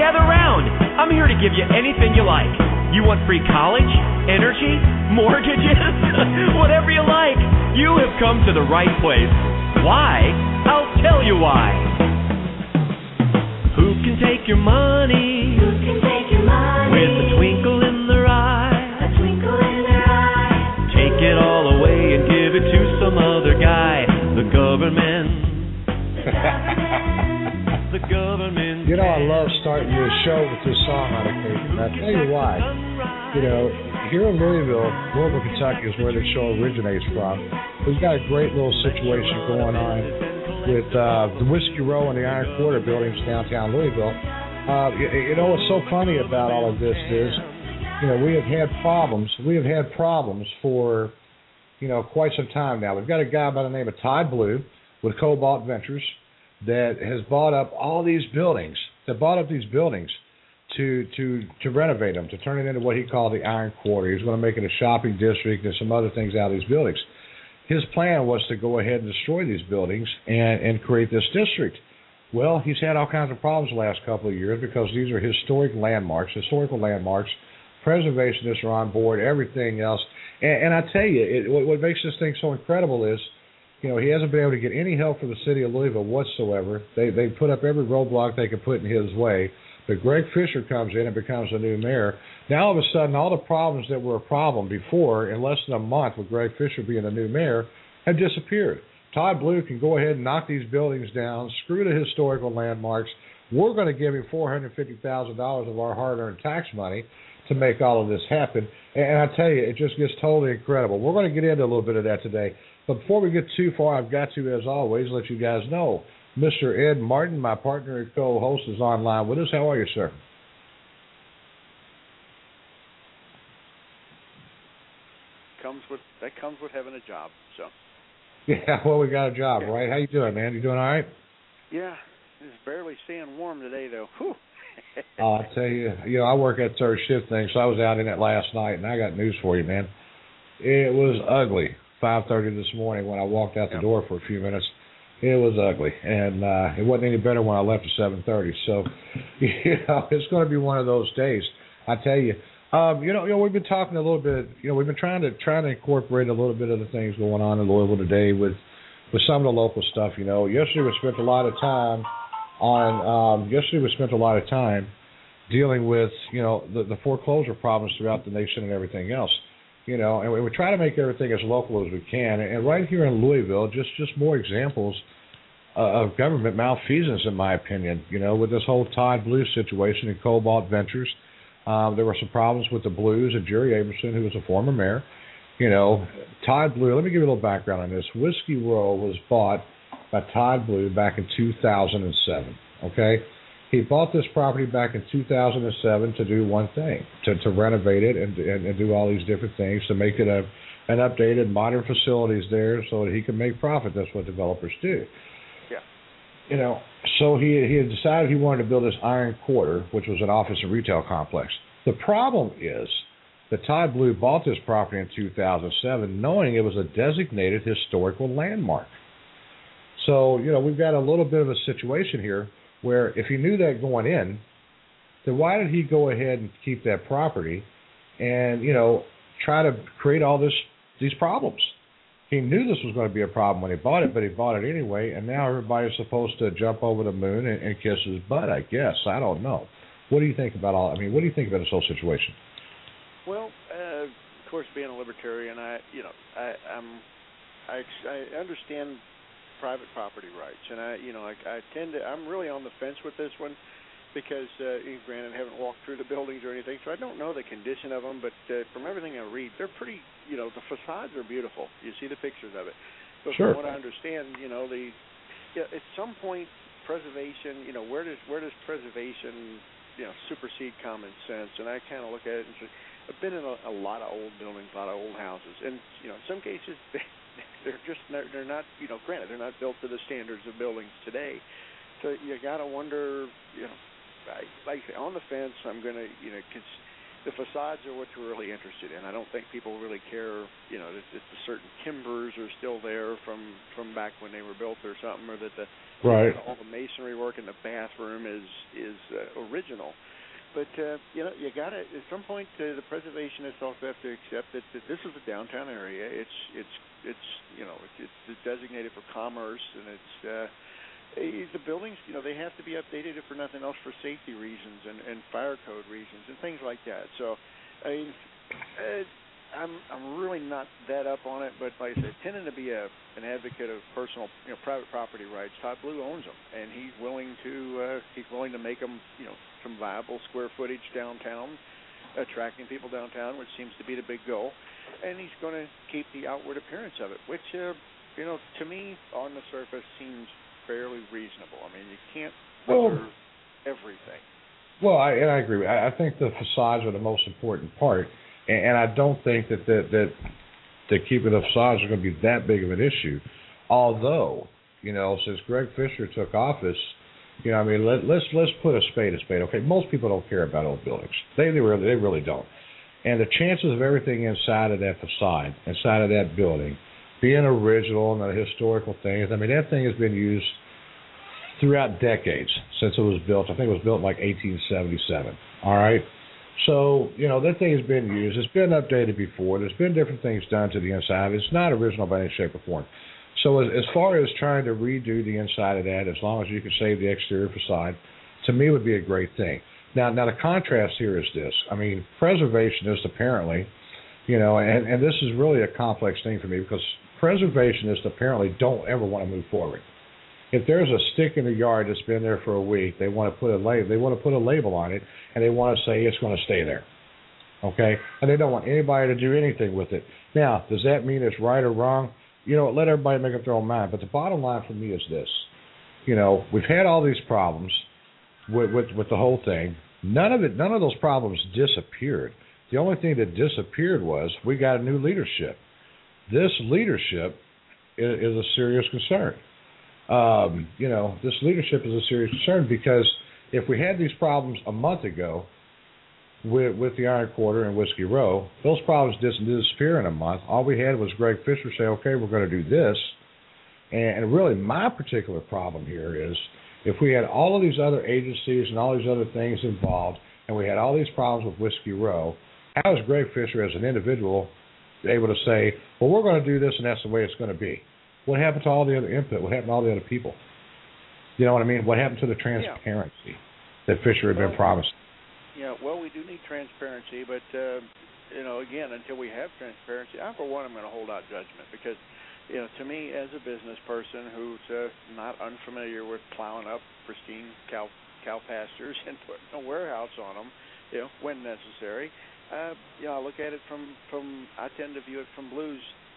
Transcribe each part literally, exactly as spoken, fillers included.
gather round. I'm here to give you anything you like. You want free college, energy, mortgages, whatever you like. You have come to the right place. Why? I'll tell you why. Who can take your money? Who can take your money? With a twinkle in their eye. A twinkle in their eye. Take it all away and give it to some other guy. The government. The government. You know, I love starting this show with this song on occasion. I'll tell you why. You know, here in Louisville, Louisville, Kentucky is where the show originates from. We've got a great little situation going on with uh, the Whiskey Row and the Iron Quarter buildings downtown Louisville. Uh, you, you know what's so funny about all of this is, you know, we have had problems. We have had problems for, you know, quite some time now. We've got a guy by the name of Tide Blue with Cobalt Ventures that has bought up all these buildings, that bought up these buildings to to to renovate them, to turn it into what he called the Iron Quarter. He's going to make it a shopping district and some other things out of these buildings. His plan was to go ahead and destroy these buildings and, and create this district. Well, he's had all kinds of problems the last couple of years because these are historic landmarks, historical landmarks. Preservationists are on board, everything else. And, and I tell you, it, what, what makes this thing so incredible is, you know, he hasn't been able to get any help from the city of Louisville whatsoever. They they put up every roadblock they could put in his way. But Greg Fisher comes in and becomes the new mayor. Now, all of a sudden, all the problems that were a problem before, in less than a month with Greg Fisher being the new mayor, have disappeared. Todd Blue can go ahead and knock these buildings down, screw the historical landmarks. We're going to give him four hundred fifty thousand dollars of our hard-earned tax money to make all of this happen. And I tell you, it just gets totally incredible. We're going to get into a little bit of that today. But before we get too far, I've got to, as always, let you guys know, Mister Ed Martin, my partner and co-host, is online with us. How are you, sir? Comes with that comes with having a job. So. Yeah, well, we got a job, right? How you doing, man? You doing all right? Yeah, it's barely staying warm today, though. Whew. Oh, I tell you, you know, I work that third shift thing, so I was out in it last night, and I got news for you, man. It was ugly. five thirty this morning when I walked out the yep. door for a few minutes. It was ugly, and uh, it wasn't any better when I left at seven thirty. So, you know, it's going to be one of those days. I tell you, um, you know, you know, we've been talking a little bit. You know, we've been trying to trying to incorporate a little bit of the things going on in Louisville today with with some of the local stuff. You know, yesterday we spent a lot of time on. Um, yesterday we spent a lot of time dealing with you know the, the foreclosure problems throughout the nation and everything else. You know, and we, we try to make everything as local as we can. And right here in Louisville, just, just more examples uh, of government malfeasance, in my opinion. You know, with this whole Todd Blue situation in Cobalt Ventures, um, there were some problems with the Blues and Jerry Aberson, who was a former mayor. You know, Todd Blue, let me give you a little background on this. Whiskey Row was bought by Todd Blue back in two thousand seven, okay? He bought this property back in two thousand seven to do one thing, to, to renovate it and, and, and do all these different things, to make it a, an updated, modern facilities there so that he can make profit. That's what developers do. Yeah. You know, so he, he had decided he wanted to build this Iron Quarter, which was an office and retail complex. The problem is that Todd Blue bought this property in two thousand seven knowing it was a designated historical landmark. So, you know, we've got a little bit of a situation here where if he knew that going in, then why did he go ahead and keep that property and, you know, try to create all this these problems? He knew this was going to be a problem when he bought it, but he bought it anyway, and now everybody's supposed to jump over the moon and, and kiss his butt, I guess. I don't know. What do you think about all, I mean, what do you think about this whole situation? Well, uh, of course, being a libertarian, I, you know, I, I'm, I, I understand private property rights, and I, you know, I, I tend to, I'm really on the fence with this one because, uh, granted, I haven't walked through the buildings or anything, so I don't know the condition of them, but uh, from everything I read, they're pretty, you know, the facades are beautiful. You see the pictures of it. So sure. From what I understand, you know, the, yeah, at some point, preservation, you know, where does, where does preservation, you know, supersede common sense? And I kind of look at it and say, I've been in a, a lot of old buildings, a lot of old houses, and, you know, in some cases, they, They're just they're not you know granted they're not built to the standards of buildings today, so you gotta wonder you know I, like I say, on the fence I'm gonna you know cause the facades are what we're really interested in. I don't think people really care you know that, that the certain timbers are still there from, from back when they were built or something, or that the right all the masonry work in the bathroom is is uh, original. original. But uh, you know, you got to at some point uh, the preservationists also have to accept that, that this is a downtown area. It's it's it's you know it's, it's designated for commerce, and it's uh, eh, the buildings. You know, they have to be updated if for nothing else for safety reasons and, and fire code reasons and things like that. So, I mean, uh, I'm I'm really not that up on it, but like I said, tending to be a an advocate of personal, you know, private property rights. Todd Blue owns them, and he's willing to uh, he's willing to make them, you know, some viable square footage downtown, attracting people downtown, which seems to be the big goal. And he's going to keep the outward appearance of it, which, uh, you know, to me, on the surface, seems fairly reasonable. I mean, you can't preserve well, everything. Well, I, and I agree. I, I think the facades are the most important part, and, and I don't think that that that, that keeping the facades are going to be that big of an issue. Although, you know, since Greg Fisher took office, you know, I mean, let, let's let's put a spade a spade. Okay, most people don't care about old buildings. They they really they really don't. And the chances of everything inside of that facade, inside of that building, being original and the historical things, I mean, that thing has been used throughout decades since it was built. I think it was built in like eighteen seventy-seven. All right? So, you know, that thing has been used. It's been updated before. There's been different things done to the inside. It's not original by any shape or form. So as, as far as trying to redo the inside of that, as long as you can save the exterior facade, to me would be a great thing. Now, now the contrast here is this. I mean, preservationists apparently, you know, and, and this is really a complex thing for me because preservationists apparently don't ever want to move forward. If there's a stick in the yard that's been there for a week, they want to put a label. They want to put a label on it, and they want to say it's going to stay there. Okay, and they don't want anybody to do anything with it. Now, does that mean it's right or wrong? You know, let everybody make up their own mind. But the bottom line for me is this: you know, we've had all these problems with, with with the whole thing. None of it, none of those problems disappeared. The only thing that disappeared was we got a new leadership. This leadership is, is a serious concern. Um, you know, this leadership is a serious concern because if we had these problems a month ago with with the Iron Quarter and Whiskey Row, those problems didn't disappear in a month. All we had was Greg Fisher say, okay, we're going to do this. And, and really my particular problem here is if we had all of these other agencies and all these other things involved and we had all these problems with Whiskey Row, how is Greg Fisher as an individual able to say, well, we're going to do this and that's the way it's going to be? What happened to all the other input? What happened to all the other people? You know what I mean? What happened to the transparency yeah. that Fisher had well, been promised? Yeah, well, we do need transparency, but, uh, you know, again, until we have transparency, I, for one, I'm going to hold out judgment because, you know, to me, as a business person who's uh, not unfamiliar with plowing up pristine cow cow pastures and putting a warehouse on them, you know, when necessary, uh, you know, I look at it from, from I tend to view it from Blue's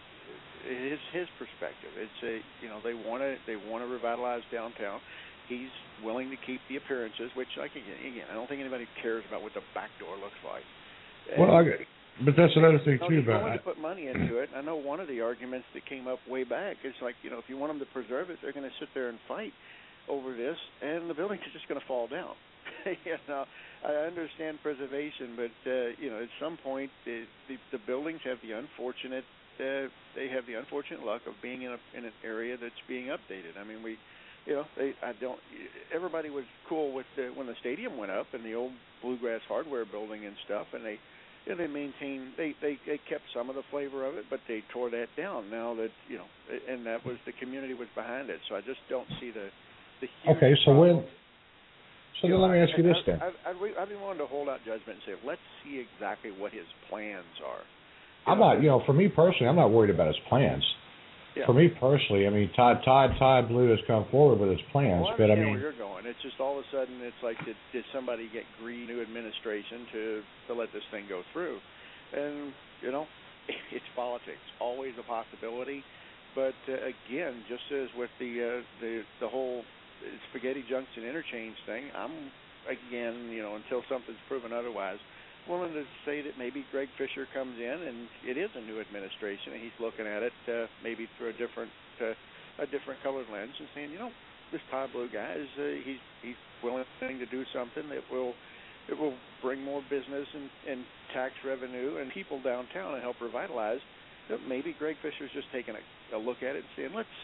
his his perspective. It's a you know they want to they want to revitalize downtown. He's willing to keep the appearances, which like again, again I don't think anybody cares about what the back door looks like. Well, I, but that's another thing you know, too. He's about willing to put money into it. I know one of the arguments that came up way back is like you know if you want them to preserve it, they're going to sit there and fight over this, and the buildings are just going to fall down. you know, I understand preservation, but uh, you know at some point the, the the buildings have the unfortunate. Uh, they have the unfortunate luck of being in, a, in an area that's being updated. I mean, we, you know, they, I don't. Everybody was cool with the, when the stadium went up and the old Bluegrass Hardware building and stuff, and they, you know, they maintained, they, they, they kept some of the flavor of it, but they tore that down. Now that you know, and that was the community was behind it. So I just don't see the, the huge okay. So problem. when, so then know, let me ask you this I, then. I, I, I'd be willing to hold out judgment and say, let's see exactly what his plans are. I'm not, you know, for me personally, I'm not worried about his plans. Yeah. For me personally, I mean, Todd, Todd, Todd Blue has come forward with his plans, well, I but I mean, where you're going. It's just all of a sudden, it's like, did, did somebody get greedy, new administration to to let this thing go through? And you know, it's politics, always a possibility. But uh, again, just as with the uh, the the whole Spaghetti Junction interchange thing, I'm again, you know, until something's proven otherwise. Willing to say that maybe Greg Fisher comes in and it is a new administration and he's looking at it uh, maybe through a different uh, a different colored lens and saying, you know, this Todd Blue guy is uh, he's he's willing to do something that will it will bring more business and, and tax revenue and people downtown and help revitalize. Maybe Greg Fisher's just taking a, a look at it and saying, let's uh,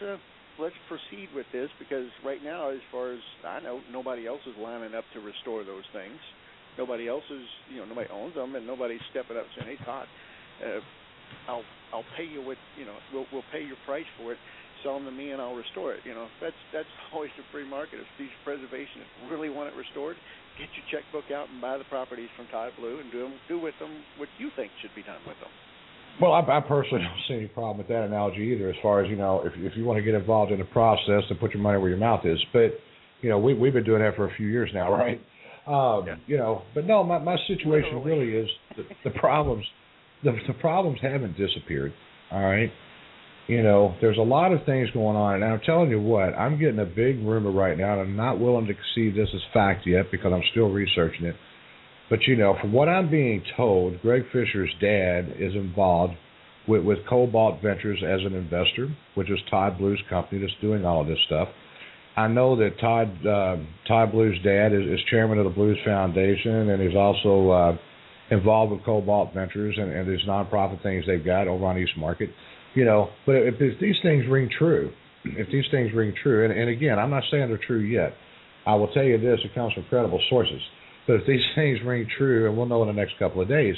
let's proceed with this, because right now, as far as I know, nobody else is lining up to restore those things. Nobody else is, you know, nobody owns them, and nobody's stepping up saying, "Hey, Todd, uh, I'll I'll pay you what, you know, we'll we'll pay your price for it. Sell them to me, and I'll restore it." You know, that's that's always the free market. If these preservationists really want it restored, get your checkbook out and buy the properties from Todd Blue and do them, do with them what you think should be done with them. Well, I, I personally don't see any problem with that analogy either. As far as, you know, if if you want to get involved in the process, then put your money where your mouth is. But you know, we we've been doing that for a few years now, right? Um, yeah. You know, but no, my my situation really is the, the problems. The the problems haven't disappeared. All right. You know, there's a lot of things going on, and I'm telling you what, I'm getting a big rumor right now, and I'm not willing to see this as fact yet because I'm still researching it. But, you know, from what I'm being told, Greg Fisher's dad is involved with, with Cobalt Ventures as an investor, which is Todd Blue's company that's doing all of this stuff. I know that Todd uh, Todd Blue's dad is, is chairman of the Blues Foundation, and he's also uh, involved with Cobalt Ventures and, and these nonprofit things they've got over on East Market. You know, but if, if these things ring true, if these things ring true, and, and again, I'm not saying they're true yet. I will tell you this, it comes from credible sources. But if these things ring true, and we'll know in the next couple of days,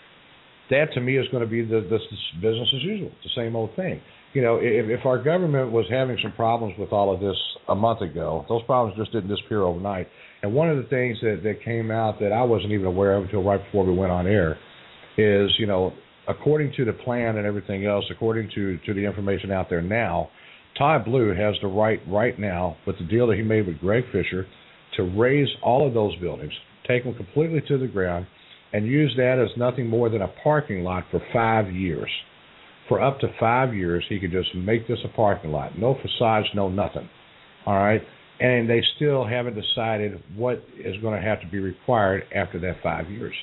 that to me is going to be the, the, the business as usual, the same old thing. You know, if, if our government was having some problems with all of this a month ago, those problems just didn't disappear overnight. And one of the things that, that came out that I wasn't even aware of until right before we went on air is, you know, according to the plan and everything else, according to, to the information out there now, Todd Blue has the right right now, with the deal that he made with Greg Fisher, to raise all of those buildings, take them completely to the ground, and use that as nothing more than a parking lot for five years. For up to five years, he could just make this a parking lot. No facades, no nothing. All right? And they still haven't decided what is going to have to be required after that five years.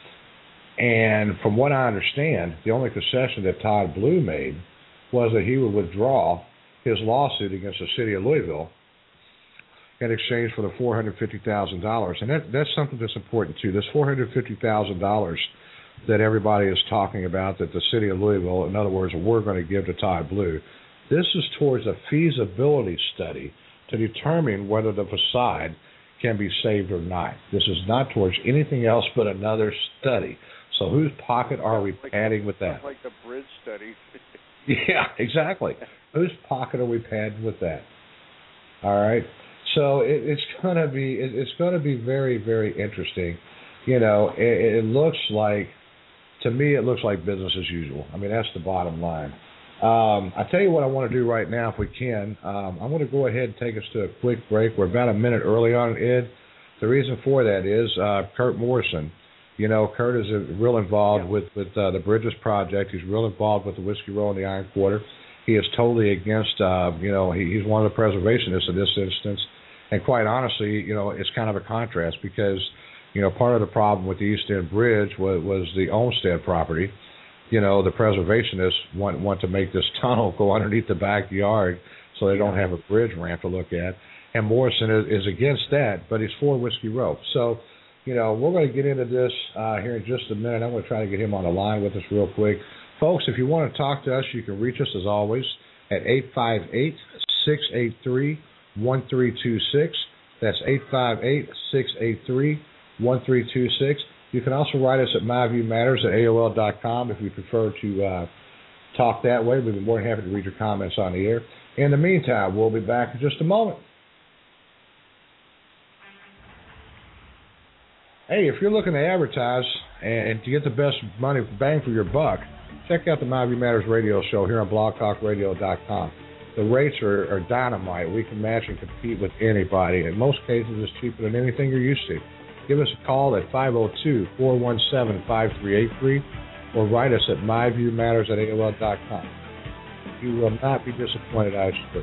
And from what I understand, the only concession that Todd Blue made was that he would withdraw his lawsuit against the city of Louisville in exchange for the four hundred fifty thousand dollars. And that, that's something that's important, too. This four hundred fifty thousand dollars that everybody is talking about, that the city of Louisville, in other words, we're going to give to Todd Blue, this is towards a feasibility study to determine whether the facade can be saved or not. This is not towards anything else but another study. So whose pocket are we padding with that? Like the bridge study. Yeah, exactly. Whose pocket are we padding with that? All right. So it, it's going to be it, it's going to be very, very interesting. You know, it, it looks like, to me, it looks like business as usual. I mean, that's the bottom line. Um, I tell you what I want to do right now, if we can. Um, I'm going to go ahead and take us to a quick break. We're about a minute early on, Ed. The reason for that is uh, Kurt Morrison. You know, Kurt is a, real involved yeah. with, with uh, the Bridges Project. He's real involved with the Whiskey Row and the Iron Quarter. He is totally against, uh, you know, he, he's one of the preservationists in this instance. And quite honestly, you know, it's kind of a contrast because, you know, part of the problem with the East End Bridge was, was the Olmsted property. You know, the preservationists want, want to make this tunnel go underneath the backyard so they don't have a bridge ramp to look at. And Morrison is, is against that, but he's for Whiskey Row. So, you know, we're going to get into this uh, here in just a minute. I'm going to try to get him on the line with us real quick. Folks, if you want to talk to us, you can reach us, as always, at eight five eight, six eight three, one three two six. That's eight five eight, six eight three, one three two six. You can also write us at myviewmatters at A O L dot com if you prefer to uh, talk that way. We'd be more than happy to read your comments on the air. In the meantime, we'll be back in just a moment. Hey, if you're looking to advertise and to get the best money bang for your buck, check out the My View Matters radio show here on blog talk radio dot com. The rates are, are dynamite. We can match and compete with anybody. In most cases, it's cheaper than anything you're used to. Give us a call at five oh two, four one seven, five three eight three or write us at myviewmatters at A O L dot com. You will not be disappointed, I assure you.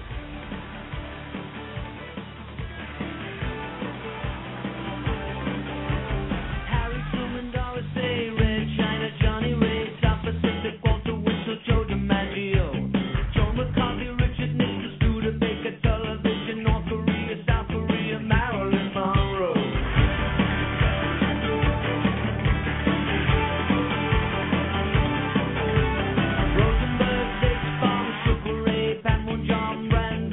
Rosenberg, Six Bomb, Sugar Ray, Pat Moon, John Brand.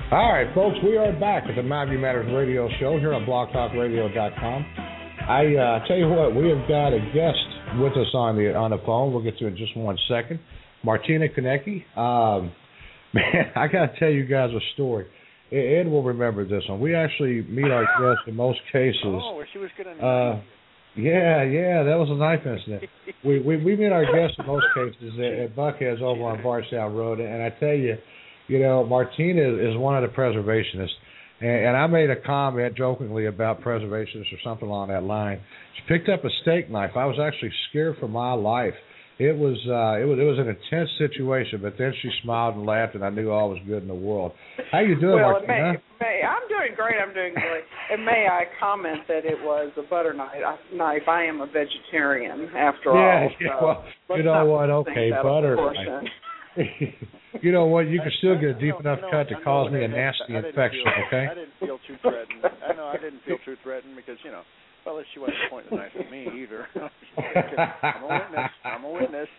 All right, folks, we are back at the My View Matters radio show here on blog talk radio dot com. I uh, tell you what, we have got a guest with us on the on the phone. We'll get to it in just one second. Martina Konecki. Um, man, I got to tell you guys a story. Ed will remember this one. We actually meet our guests in most cases. Oh, where she was going to. Uh, yeah, yeah, that was a knife incident. we, we we meet our guests in most cases at, at Buckhead's over on Bardstown Road, and I tell you, you know, Martina is one of the preservationists. And, and I made a comment jokingly about preservationists or something along that line. She picked up a steak knife. I was actually scared for my life. It was uh, it was it was an intense situation, but then she smiled and laughed, and I knew all was good in the world. How you doing, well, Martina? May, may, I'm doing great. I'm doing great. And may I comment that it was a butter knife? knife. I am a vegetarian, after yeah, all. Yeah, so well, you know what? Okay, butter knife. You know what? You can still get a deep I know, enough I know, cut to I know cause me a that- nasty I didn't infection, feel, okay? I didn't feel too threatened. I know I didn't feel too threatened because, you know, well, at least she wasn't pointing the knife at me either. I'm a witness. I'm a witness.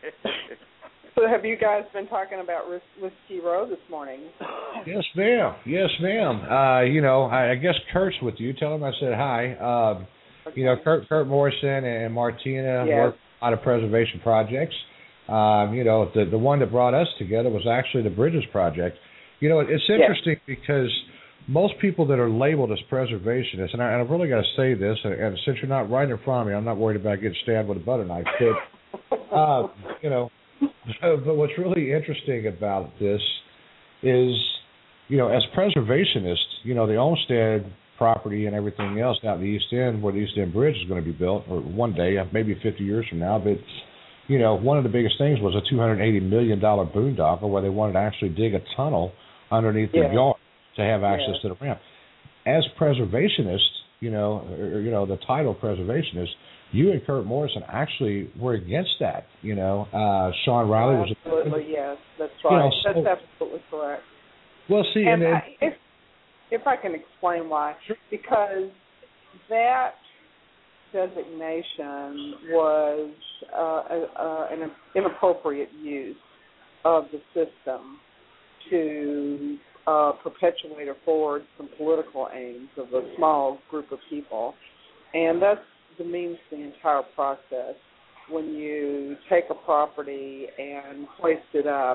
So have you guys been talking about Whis- Whiskey Row this morning? Yes, ma'am. Yes, ma'am. Uh, you know, I, I guess Kurt's with you. Tell him I said hi. Um, Okay. You know, Kurt, Kurt Morrison and Martina Yes. work on a lot of preservation projects. Um, you know, the the one that brought us together was actually the Bridges Project. You know, it's interesting yes. because most people that are labeled as preservationists, and I, and I've really got to say this, and, and since you're not right in front of me, I'm not worried about getting stabbed with a butter knife. But, uh, you know, but what's really interesting about this is, you know, as preservationists, you know, the Olmsted property and everything else out in the East End, where the East End Bridge is going to be built, or one day, maybe fifty years from now, but you know, one of the biggest things was a two hundred eighty million dollars boondoggle where they wanted to actually dig a tunnel underneath yeah. the yard to have access yeah. to the ramp. As preservationists, you know, or, you know, the title preservationist, you and Kurt Morrison actually were against that. You know, uh, Sean Riley oh, was absolutely yes, that's right. You know, so, that's absolutely correct. Well, see, and, and, I, if if I can explain why, sure. because that designation was uh, a, a, an inappropriate use of the system to uh, perpetuate or forward some political aims of a small group of people. And that demeans the entire process when you take a property and hoist it up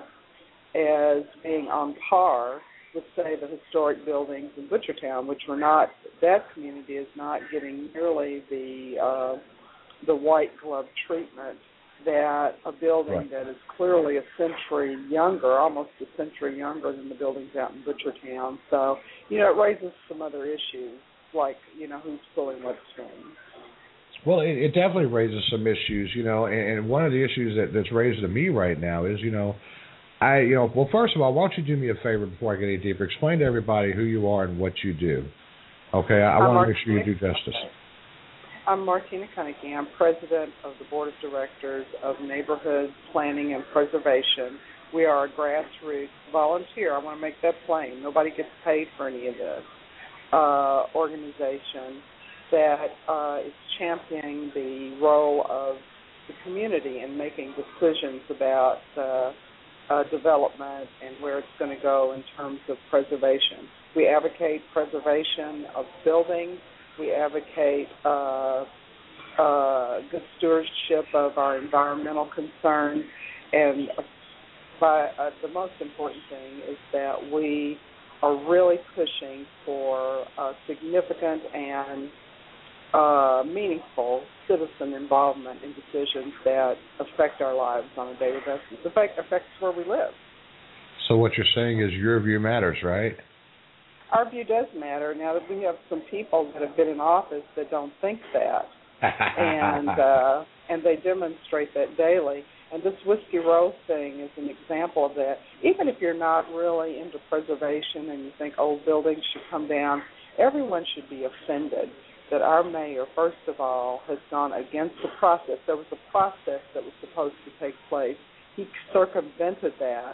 as being on par with, say, the historic buildings in Butchertown, which were not, that community is not getting nearly the uh, the white glove treatment that a building right. that is clearly a century younger, almost a century younger than the buildings out in Butchertown. So, you know, it raises some other issues, like, you know, who's pulling what strings. Well, it, it definitely raises some issues, you know, and, and one of the issues that, that's raised to me right now is, you know, I, you know, well, first of all, why don't you do me a favor before I get any deeper? Explain to everybody who you are and what you do. Okay, I, I want to make sure you do justice. I'm Martina Konecki. I'm president of the board of directors of Neighborhood Planning and Preservation. We are a grassroots volunteer. I want to make that plain. Nobody gets paid for any of this. Uh, organization that uh, is championing the role of the community in making decisions about uh, Uh, development and where it's going to go in terms of preservation. We advocate preservation of buildings. We advocate uh, uh, good stewardship of our environmental concerns. And by, uh, the most important thing is that we are really pushing for uh, significant and Uh, meaningful citizen involvement in decisions that affect our lives on a daily basis. It affect, affects where we live. So what you're saying is your view matters, right? Our view does matter. Now that we have some people that have been in office that don't think that, and uh, and they demonstrate that daily. And this Whiskey Row thing is an example of that. Even if you're not really into preservation and you think old buildings should come down, everyone should be offended that our mayor, first of all, has gone against the process. There was a process that was supposed to take place. He circumvented that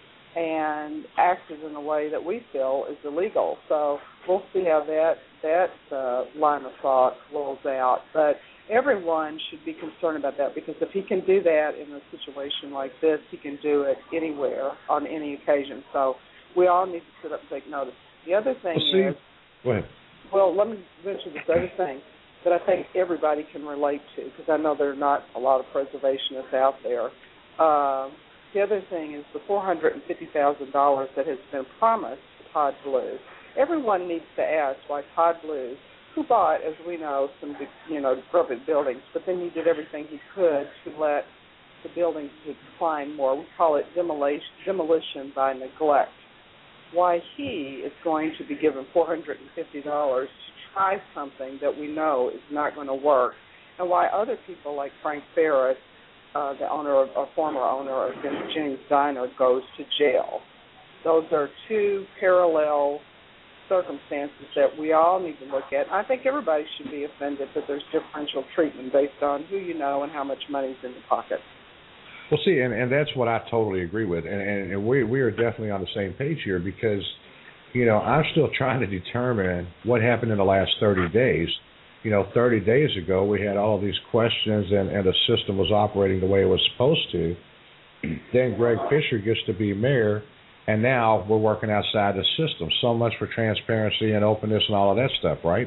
and acted in a way that we feel is illegal. So we'll see how that, that uh, line of thought rolls out. But everyone should be concerned about that, because if he can do that in a situation like this, he can do it anywhere on any occasion. So we all need to sit up and take notice. The other thing well, see, is, go ahead. well, let me mention this other thing that I think everybody can relate to, because I know there are not a lot of preservationists out there. Uh, the other thing is the four hundred fifty thousand dollars that has been promised to Todd Blue. Everyone needs to ask why Todd Blue, who bought, as we know, some you know decrepit buildings, but then he did everything he could to let the buildings decline more. We call it demolition, demolition by neglect. Why he is going to be given four hundred fifty dollars to try something that we know is not going to work, and why other people like Frank Ferris, uh, the owner of, or former owner of James Diner, goes to jail. Those are two parallel circumstances that we all need to look at. I think everybody should be offended that there's differential treatment based on who you know and how much money's in the pocket. Well, see, and, and that's what I totally agree with, and, and, and we we are definitely on the same page here because, you know, I'm still trying to determine what happened in the last thirty days. You know, thirty days ago we had all of these questions and, and the system was operating the way it was supposed to. Then Greg Fisher gets to be mayor, and now we're working outside the system. So much for transparency and openness and all of that stuff, right?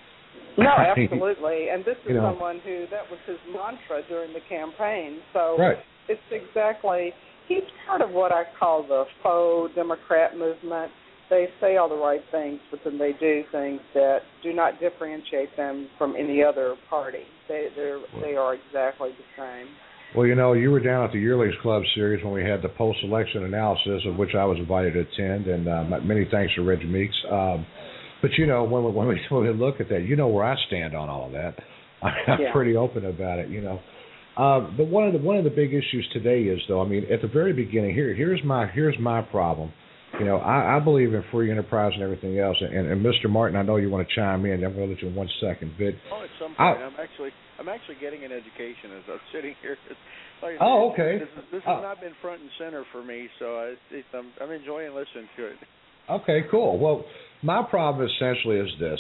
No, absolutely. And this is you know, someone who, that was his mantra during the campaign. So right. It's exactly, he's part of what I call the faux Democrat movement. They say all the right things, but then they do things that do not differentiate them from any other party. They they're, they are exactly the same. Well, you know, you were down at the Yearlings Club series when we had the post-election analysis, of which I was invited to attend, and uh, many thanks to Reggie Meeks. Um, but, you know, when we, when, we, when we look at that, you know where I stand on all of that. I'm yeah. pretty open about it, you know. Uh, but one of the one of the big issues today is, though, I mean, at the very beginning, here here's my here's my problem. You know, I, I believe in free enterprise and everything else. And, and Mister Martin, I know you want to chime in. I'm going to let you in one second. But oh, at some point, I, I'm actually I'm actually getting an education as I'm sitting here. Like, oh, okay. This, is, this oh. has not been front and center for me, so I, it, I'm, I'm enjoying listening to it. Okay, cool. Well, my problem essentially is this: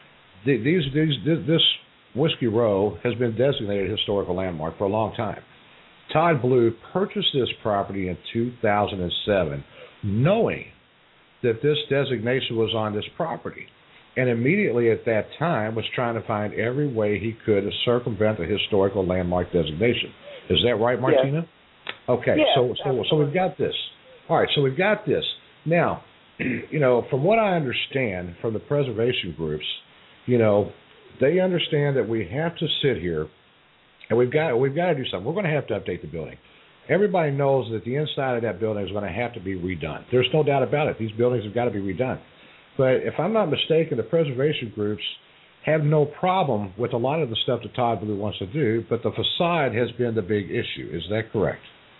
these these this. this Whiskey Row has been designated a historical landmark for a long time. Todd Blue purchased this property in two thousand seven, knowing that this designation was on this property, and immediately at that time was trying to find every way he could to circumvent the historical landmark designation. Is that right, Martina? Yes. Okay, yes, so so so we've got this. All right, so we've got this. Now, you know, from what I understand from the preservation groups, you know, they understand that we have to sit here, and we've got we've got to do something. We're going to have to update the building. Everybody knows that the inside of that building is going to have to be redone. There's no doubt about it. These buildings have got to be redone. But if I'm not mistaken, the preservation groups have no problem with a lot of the stuff that Todd Blue wants to do, but the facade has been the big issue. Is that correct?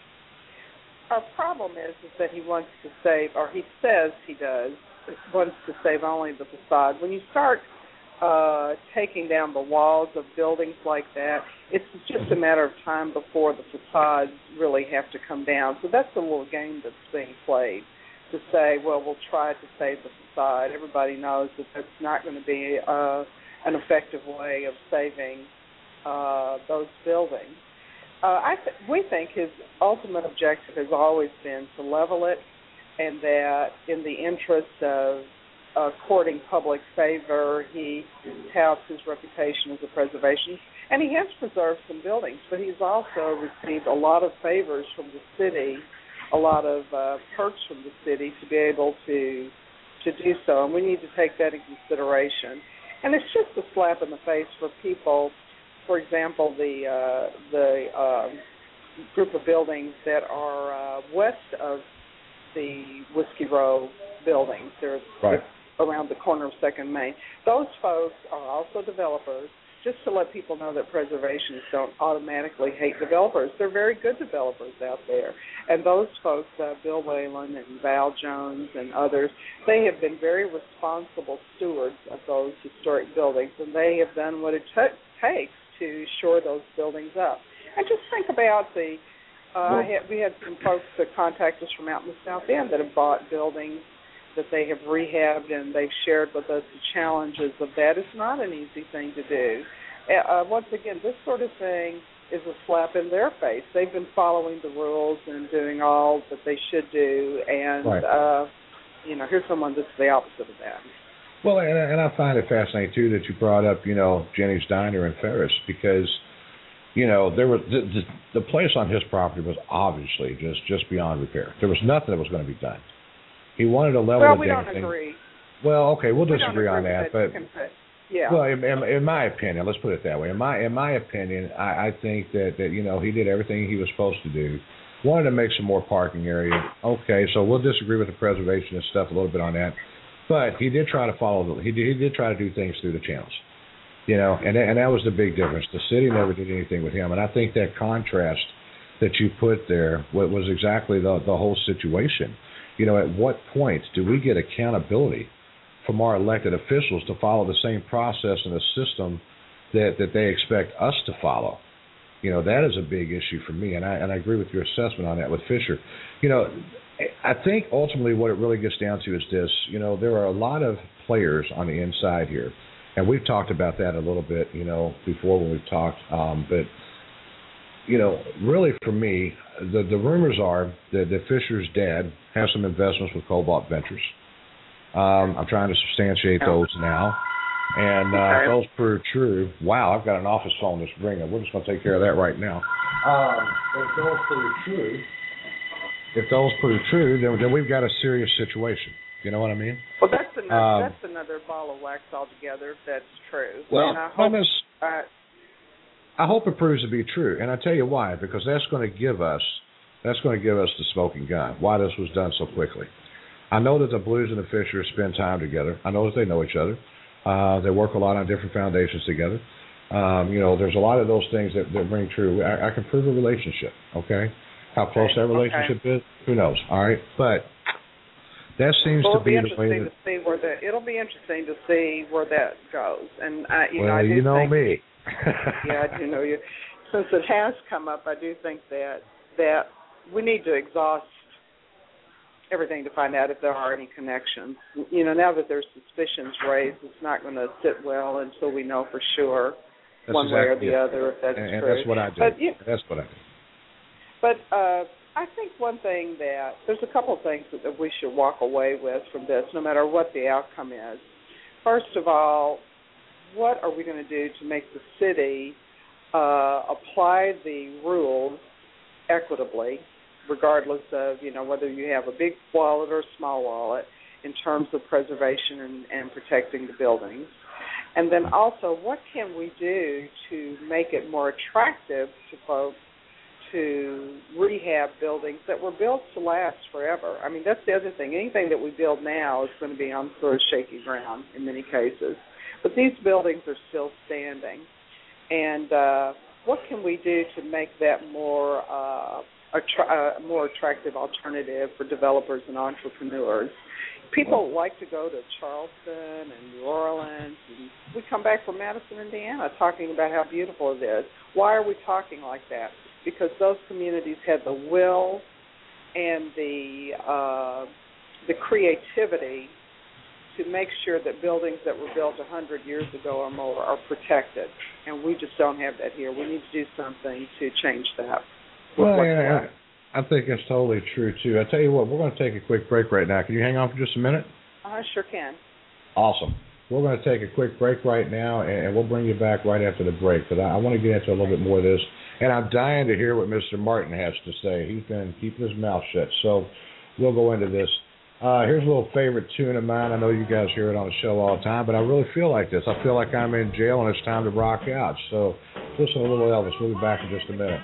Our problem is, is that he wants to save, or he says he does, wants to save only the facade. When you start Uh, taking down the walls of buildings like that, it's just a matter of time before the facades really have to come down. So that's the little game that's being played, to say, well, we'll try to save the facade. Everybody knows that that's not going to be uh, an effective way of saving uh, those buildings. Uh, I th- we think his ultimate objective has always been to level it, and that in the interest of Uh, courting public favor, he touts his reputation as a preservationist, and he has preserved some buildings, but he's also received a lot of favors from the city, a lot of uh, perks from the city to be able to to do so, and we need to take that in consideration. And it's just a slap in the face for people. For example, the uh, the uh, group of buildings that are uh, west of the Whiskey Row buildings. They're right. around the corner of Second Main. Those folks are also developers, just to let people know that preservationists don't automatically hate developers. They're very good developers out there. And those folks, uh, Bill Whalen and Val Jones and others, they have been very responsible stewards of those historic buildings, and they have done what it t- takes to shore those buildings up. And just think about the, uh, well, I had, we had some folks that contact us from out in the South End that have bought buildings that they have rehabbed, and they've shared with us the challenges of that. It's not an easy thing to do. Uh, once again, this sort of thing is a slap in their face. They've been following the rules and doing all that they should do, and right. uh, you know, here's someone that's the opposite of that. Well, and, and I find it fascinating too that you brought up, you know, Jenny's Diner in Ferris, because, you know, there was the, the, the place on his property was obviously just, just beyond repair. There was nothing that was going to be done. He wanted to level well, the we damn don't thing. agree. Well, okay, we'll we disagree on that, but yeah. well, in, in, in my opinion, let's put it that way. In my in my opinion, I, I think that, that you know he did everything he was supposed to do. Wanted to make some more parking area. Okay, so we'll disagree with the preservation and stuff a little bit on that, but he did try to follow. The, he did, he did try to do things through the channels, you know, and and that was the big difference. The city never did anything with him, and I think that contrast that you put there was exactly the the whole situation. You know, at what point do we get accountability from our elected officials to follow the same process and the system that, that they expect us to follow? You know, that is a big issue for me, and I and I agree with your assessment on that with Fisher. You know, I think ultimately what it really gets down to is this. You know, there are a lot of players on the inside here, and we've talked about that a little bit, you know, before when we've talked, um, but you know, really for me, the, the rumors are that, that Fisher's dad has some investments with Cobalt Ventures. Um, I'm trying to substantiate those now. And uh, okay. if those prove true, wow, I've got an office phone that's ringing. We're just going to take care of that right now. Um, if those prove true, if those prove true, then, then we've got a serious situation. You know what I mean? Well, that's another, um, that's another ball of wax altogether if that's true. Well, and I hope, uh, I hope it proves to be true, and I tell you why. Because that's going to give us, that's going to give us the smoking gun. Why this was done so quickly. I know that the Blues and the Fishers spend time together. I know that they know each other. Uh, they work a lot on different foundations together. Um, you know, there's a lot of those things that, that ring true. I, I can prove a relationship. Okay, how close okay. that relationship okay. is, who knows? All right, but that seems well, to be it'll be the way interesting that. to see where that. It'll be interesting to see where that goes. And I, you well, know, I do you know think, me. yeah, I do know you. Since it has come up, I do think that that we need to exhaust everything to find out if there are any connections. You know, now that there's suspicions raised, it's not going to sit well until we know for sure, that's one exactly way or the it. other, if that's and, and true. that's what I do. But, yeah, that's what I do. But uh, I think one thing that there's a couple of things that, that we should walk away with from this, no matter what the outcome is. First of all, what are we going to do to make the city uh, apply the rules equitably, regardless of, you know, whether you have a big wallet or a small wallet, in terms of preservation and, and protecting the buildings? And then also, what can we do to make it more attractive to folks to rehab buildings that were built to last forever? I mean, that's the other thing. Anything that we build now is going to be on sort of shaky ground in many cases. But these buildings are still standing. And uh, what can we do to make that more uh, a tra- uh, more attractive alternative for developers and entrepreneurs? People like to go to Charleston and New Orleans, and we come back from Madison, Indiana, talking about how beautiful it is. Why are we talking like that? Because those communities had the will and the uh, the creativity to make sure that buildings that were built one hundred years ago or more are protected, and we just don't have that here. We need to do something to change that. Well, yeah, I, I think that's totally true, too. I tell you what, we're going to take a quick break right now. Can you hang on for just a minute? I sure can. Awesome. We're going to take a quick break right now, and we'll bring you back right after the break, because I, I want to get into a little bit more of this, and I'm dying to hear what Mister Martin has to say. He's been keeping his mouth shut, so we'll go into this. Uh, here's a little favorite tune of mine. I know you guys hear it on the show all the time, but I really feel like this. I feel like I'm in jail, and it's time to rock out. So listen to a little Elvis. We'll be back in just a minute.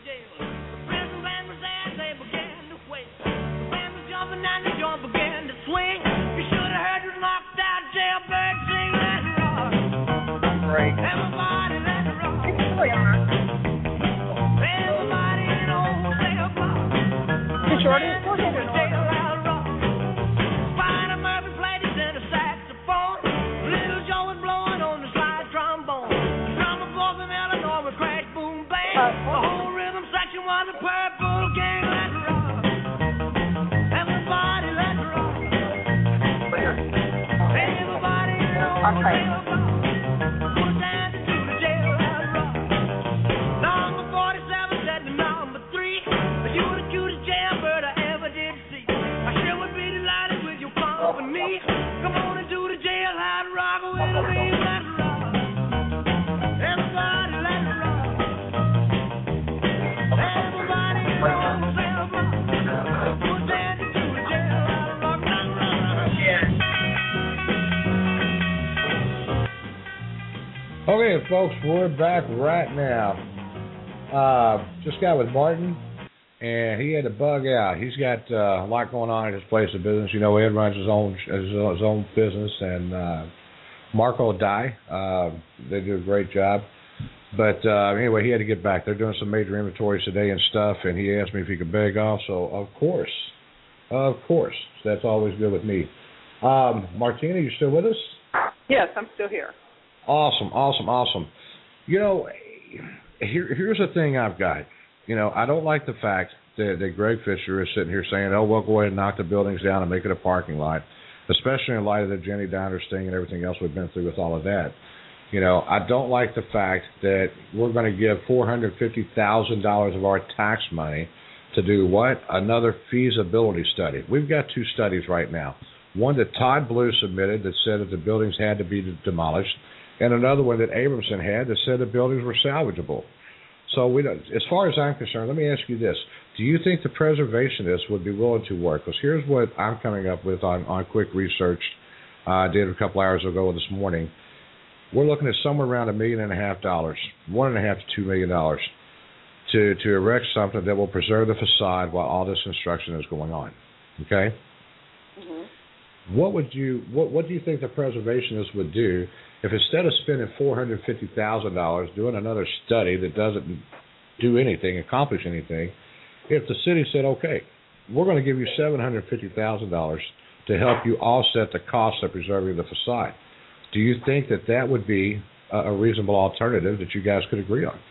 Jordan, go ahead and order. Okay, folks, we're back right now. Uh, just got with Martin, and he had to bug out. He's got uh, a lot going on at his place of business. You know, Ed runs his own his, his own business, and uh, Marco Dye, uh, they do a great job. But uh, anyway, he had to get back. They're doing some major inventories today and stuff, and he asked me if he could beg off. So, of course, of course, that's always good with me. Um, Martina, you still with us? Yes, I'm still here. Awesome, awesome, awesome. You know, here, here's the thing I've got. You know, I don't like the fact that, that Greg Fisher is sitting here saying, oh, we'll go ahead and knock the buildings down and make it a parking lot, especially in light of the Jenny Downer's thing and everything else we've been through with all of that. You know, I don't like the fact that we're going to give four hundred fifty thousand dollars of our tax money to do what? Another feasibility study. We've got two studies right now. One that Todd Blue submitted that said that the buildings had to be demolished, and another one that Abramson had that said the buildings were salvageable. So we don't, as far as I'm concerned, let me ask you this. Do you think the preservationists would be willing to work? Because here's what I'm coming up with on, on quick research uh, I did a couple hours ago this morning. We're looking at somewhere around a million and a half dollars, one and a half to two million dollars, to, to erect something that will preserve the facade while all this construction is going on. Okay? Mm-hmm. What would you what what do you think the preservationists would do if instead of spending four hundred fifty thousand dollars doing another study that doesn't do anything, accomplish anything, if the city said, okay, we're going to give you seven hundred fifty thousand dollars to help you offset the cost of preserving the facade? Do you think that that would be a, a reasonable alternative that you guys could agree on?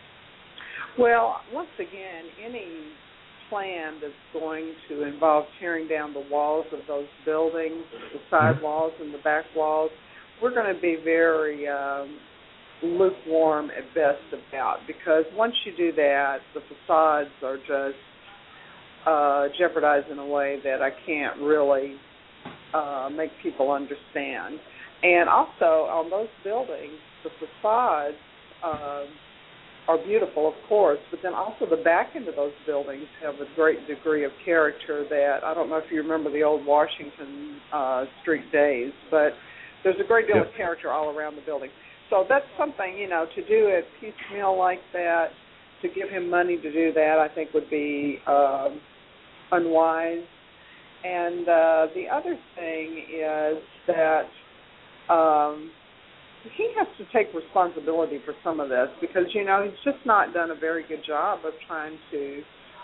Well, once again, any plan that's going to involve tearing down the walls of those buildings, the side mm-hmm. walls and the back walls, we're going to be very um, lukewarm at best about, because once you do that, the facades are just uh, jeopardized in a way that I can't really uh, make people understand. And also, on those buildings, the facades uh, are beautiful, of course, but then also the back end of those buildings have a great degree of character that, I don't know if you remember the old Washington uh, Street days, but there's a great deal yep. of character all around the building. So that's something, you know, to do it piecemeal like that, to give him money to do that, I think would be uh, unwise. And uh, the other thing is that Um, he has to take responsibility for some of this because, you know, he's just not done a very good job of trying to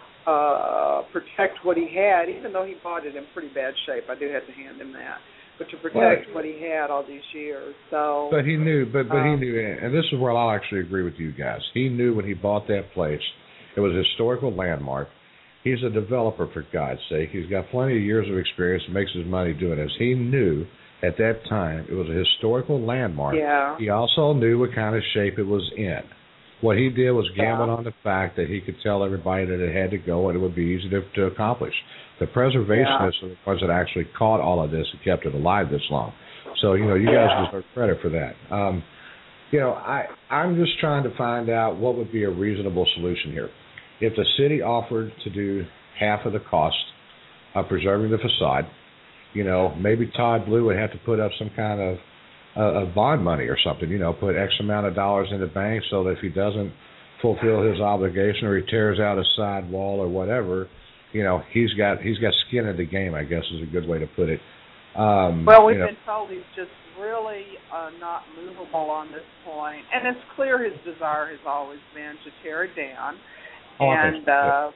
uh, protect what he had, even though he bought it in pretty bad shape. I do have to hand him that. But to protect well, what he had all these years. So. But he knew, but, but um, he knew, and this is where I'll actually agree with you guys. He knew when he bought that place, it was a historical landmark. He's a developer, for God's sake. He's got plenty of years of experience and makes his money doing this. He knew at that time it was a historical landmark. Yeah. He also knew what kind of shape it was in. What he did was gamble yeah. on the fact that he could tell everybody that it had to go and it would be easy to, to accomplish. The preservationists yeah. are the ones that actually caught all of this and kept it alive this long. So, you know, you guys yeah. deserve credit for that. Um, you know, I, I'm just trying to find out what would be a reasonable solution here. If the city offered to do half of the cost of preserving the facade, you know, maybe Todd Blue would have to put up some kind of uh, of bond money or something, you know, put X amount of dollars in the bank so that if he doesn't fulfill his obligation or he tears out a side wall or whatever, you know, he's got he's got skin in the game, I guess is a good way to put it. Um, well, we've you know, been told he's just really uh, not movable on this point. And it's clear his desire has always been to tear it down. Oh, and, uh,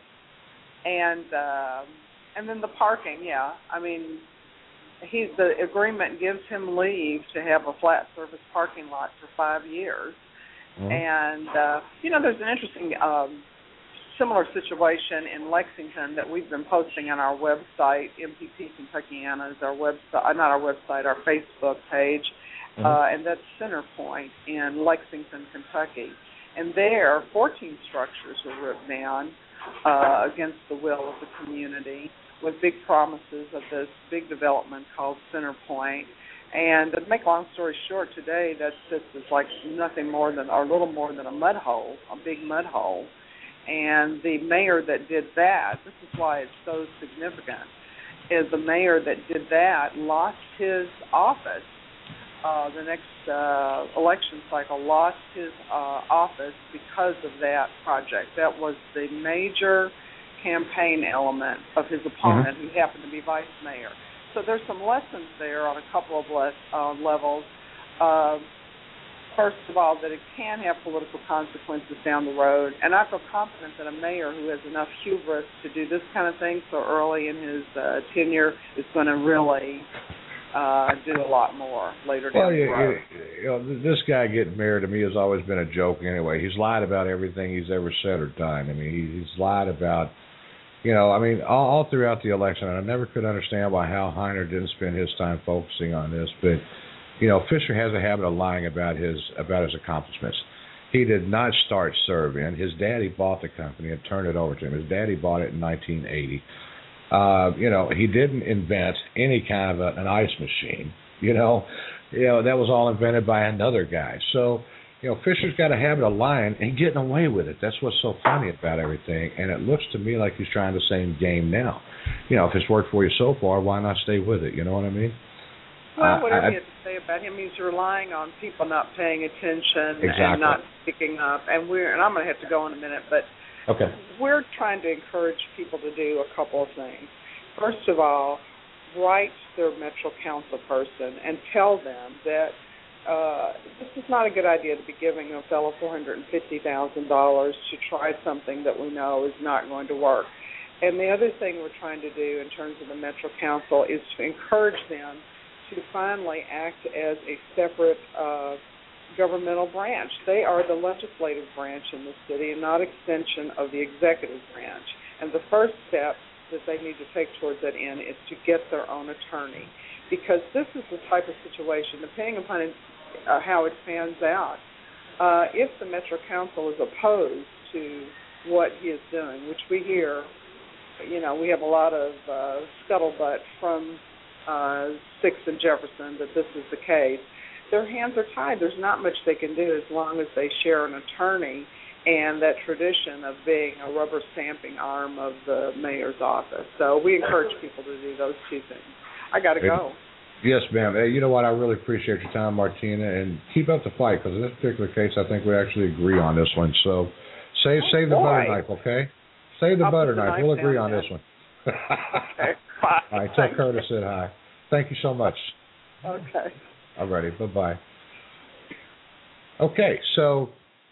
and, uh, and then the parking, yeah. I mean, He, the agreement gives him leave to have a flat surface parking lot for five years. Mm-hmm. And, uh, you know, there's an interesting um, similar situation in Lexington that we've been posting on our website, M P P Kentuckiana is our website, not our website, our Facebook page, mm-hmm. uh, and that's Centerpoint in Lexington, Kentucky. And there, fourteen structures were ripped down uh, against the will of the community, with big promises of this big development called Centerpoint. And to make a long story short, today that sits as like nothing more than, or a little more than a mud hole, a big mud hole. And the mayor that did that, this is why it's so significant, is the mayor that did that lost his office uh, the next uh, election cycle, lost his uh, office because of that project. That was the major campaign element of his opponent, mm-hmm. who happened to be vice mayor. So there's some lessons there on a couple of le- uh, levels. Uh, first of all, that it can have political consequences down the road, and I feel confident that a mayor who has enough hubris to do this kind of thing so early in his uh, tenure is going to really uh, do a lot more later down well, the you, road. You know, this guy getting married to me has always been a joke anyway. He's lied about everything he's ever said or done. I mean, he, he's lied about, you know, I mean, all, all throughout the election, and I never could understand why Hal Heiner didn't spend his time focusing on this, but you know, Fisher has a habit of lying about his about his accomplishments. He did not start Servin. His daddy bought the company and turned it over to him. His daddy bought it in nineteen eighty. Uh, you know, he didn't invent any kind of a, an ice machine. You know, you know that was all invented by another guy. So, you know, Fisher's got a habit of lying and getting away with it. That's what's so funny about everything. And it looks to me like he's trying the same game now. You know, if it's worked for you so far, why not stay with it? You know what I mean? Well, whatever uh, you have to say about him, he's relying on people not paying attention exactly. and not picking up. And we're and I'm going to have to go in a minute, but okay. we're trying to encourage people to do a couple of things. First of all, write their Metro Council person and tell them that uh, this is not a good idea to be giving a fellow four hundred fifty thousand dollars to try something that we know is not going to work. And the other thing we're trying to do in terms of the Metro Council is to encourage them to finally act as a separate uh, governmental branch. They are the legislative branch in the city and not extension of the executive branch. And the first step that they need to take towards that end is to get their own attorney, because this is the type of situation, depending upon it, uh, how it pans out, uh, if the Metro Council is opposed to what he is doing, which we hear, you know, we have a lot of uh, scuttlebutt from Uh, Sixth and Jefferson that this is the case, their hands are tied. There's not much they can do as long as they share an attorney and that tradition of being a rubber stamping arm of the mayor's office. So we encourage people to do those two things. I got to go. Yes, ma'am. Hey, you know what? I really appreciate your time, Martina, and keep up the fight, because in this particular case, I think we actually agree on this one. So save oh, save the boy. butter knife, okay? Save the I'll butter the knife. knife We'll agree on now. this one. Okay. Bye. All right. Tell Curtis said hi. Thank you so much. Okay. All righty. Bye-bye. Okay, so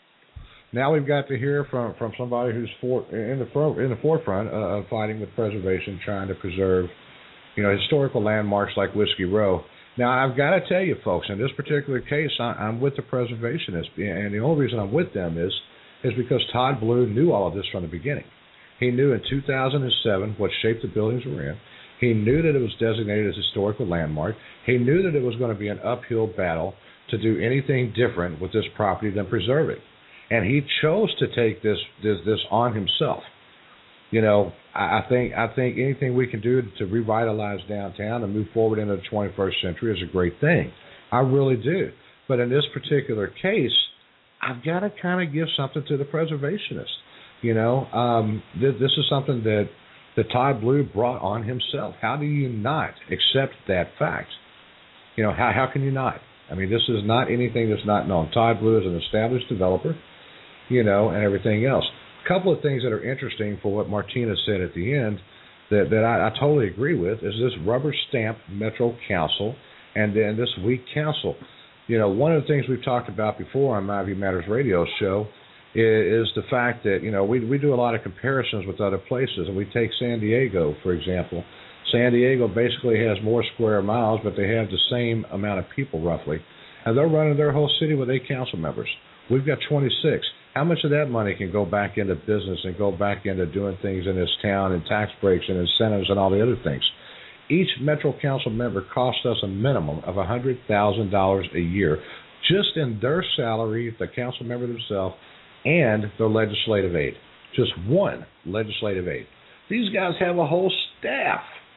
now we've got to hear from, from somebody who's for, in the for, in the forefront uh, of fighting with preservation, trying to preserve, you know, historical landmarks like Whiskey Row. Now, I've got to tell you, folks, in this particular case, I, I'm with the preservationists, and the only reason I'm with them is is because Todd Blue knew all of this from the beginning. He knew in two thousand seven what shape the buildings were in. He knew that it was designated as a historical landmark. He knew that it was going to be an uphill battle to do anything different with this property than preserve it. And he chose to take this this, this on himself. You know, I, I think I think anything we can do to revitalize downtown and move forward into the twenty-first century is a great thing. I really do. But in this particular case, I've got to kind of give something to the preservationists. You know, um, th- this is something that, that Todd Blue brought on himself. How do you not accept that fact? You know, how how can you not? I mean, this is not anything that's not known. Todd Blue is an established developer, you know, and everything else. A couple of things that are interesting for what Martina said at the end that, that I, I totally agree with is this rubber stamp Metro Council and then this weak council. You know, one of the things we've talked about before on My View Matters radio show is, is the fact that, you know, we we do a lot of comparisons with other places, and we take San Diego, for example. San Diego basically has more square miles, but they have the same amount of people roughly, and they're running their whole city with eight council members. We've got twenty-six. How much of that money can go back into business and go back into doing things in this town and tax breaks and incentives and all the other things? Each Metro Council member costs us a minimum of one hundred thousand dollars a year just in their salary, the council member themselves, and their legislative aid. Just one legislative aid. These guys have a whole staff.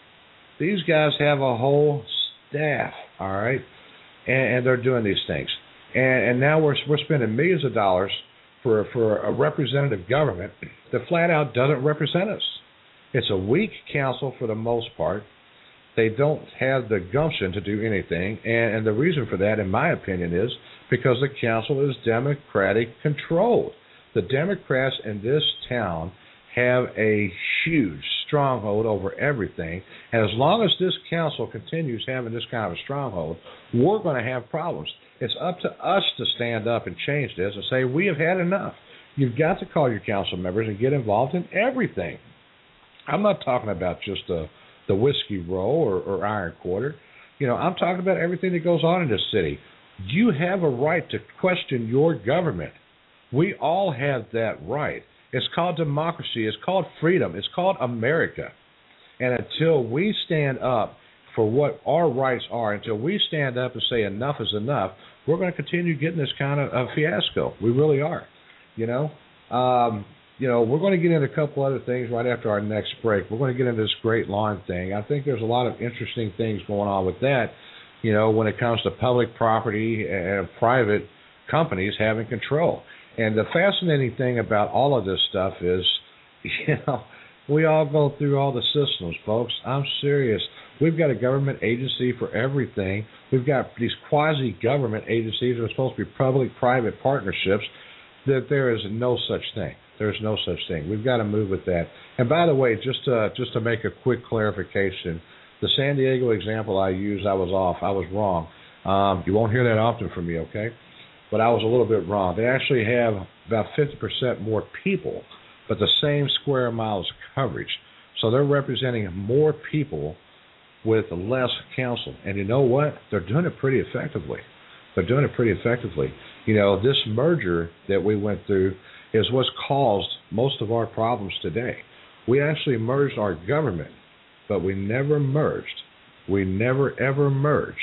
These guys have a whole staff, all right? And, and they're doing these things. And, and now we're we're spending millions of dollars for for a representative government that flat out doesn't represent us. It's a weak council for the most part. They don't have the gumption to do anything, and, and the reason for that, in my opinion, is because the council is Democratic controlled. The Democrats in this town have a huge stronghold over everything, and as long as this council continues having this kind of a stronghold, we're going to have problems. It's up to us to stand up and change this and say, we have had enough. You've got to call your council members and get involved in everything. I'm not talking about just the, the Whiskey Row or, or Iron Quarter. You know, I'm talking about everything that goes on in this city. You have a right to question your government. We all have that right. It's called democracy. It's called freedom. It's called America. And until we stand up for what our rights are, until we stand up and say enough is enough, we're going to continue getting this kind of a fiasco. We really are. You know, um, you know, we're going to get into a couple other things right after our next break. We're going to get into this great lawn thing. I think there's a lot of interesting things going on with that, you know, when it comes to public property and private companies having control. And the fascinating thing about all of this stuff is, you know, we all go through all the systems, folks. I'm serious. We've got a government agency for everything. We've got these quasi-government agencies that are supposed to be public-private partnerships, that there is no such thing. There's no such thing. We've got to move with that. And by the way, just to, just to make a quick clarification, the San Diego example I used, I was off. I was wrong. Um, you won't hear that often from me, okay? But I was a little bit wrong. They actually have about fifty percent more people, but the same square miles coverage. So they're representing more people with less council. And you know what? They're doing it pretty effectively. They're doing it pretty effectively. You know, this merger that we went through is what's caused most of our problems today. We actually merged our government, but we never merged. We never, ever merged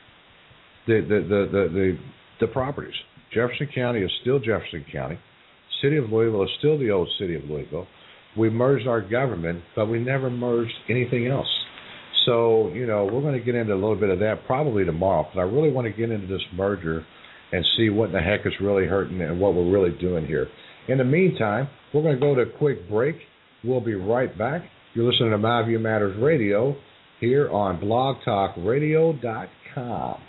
the the the the, the, the properties. Jefferson County is still Jefferson County. City of Louisville is still the old City of Louisville. We merged our government, but we never merged anything else. So, you know, we're going to get into a little bit of that probably tomorrow, because I really want to get into this merger and see what in the heck is really hurting and what we're really doing here. In the meantime, we're going to go to a quick break. We'll be right back. You're listening to My View Matters Radio here on blog talk radio dot com.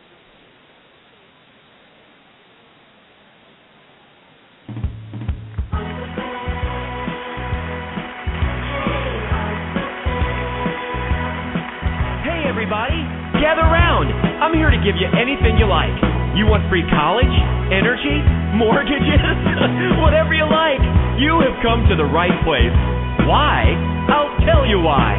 Everybody, gather round. I'm here to give you anything you like. You want free college, energy, mortgages, whatever you like. You have come to the right place. Why? I'll tell you why.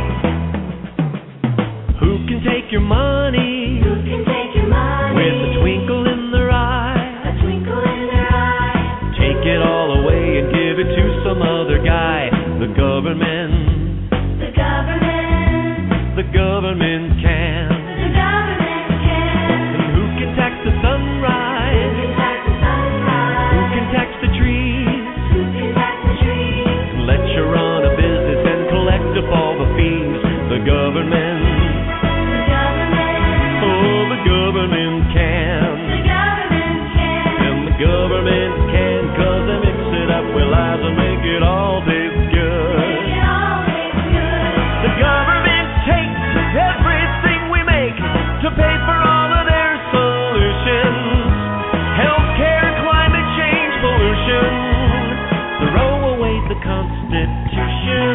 Who can take your money? Who can take your money? With a twinkle in their eye. A twinkle in their eye. Take it all away and give it to some other guy. The government. The government. The government can. The government can. And who can tax the sunrise? Who can tax the sunrise? Who can tax the trees? Who can tax the trees? And let you run a business and collect up all the fees. The government. The government. Oh, the government can. The government can. And the government can, 'cause they mix it up with lies and make it all taste good. Make it all taste good. The government takes everything we make to pay for all of their solutions. Healthcare, climate change, pollution. Throw away the Constitution.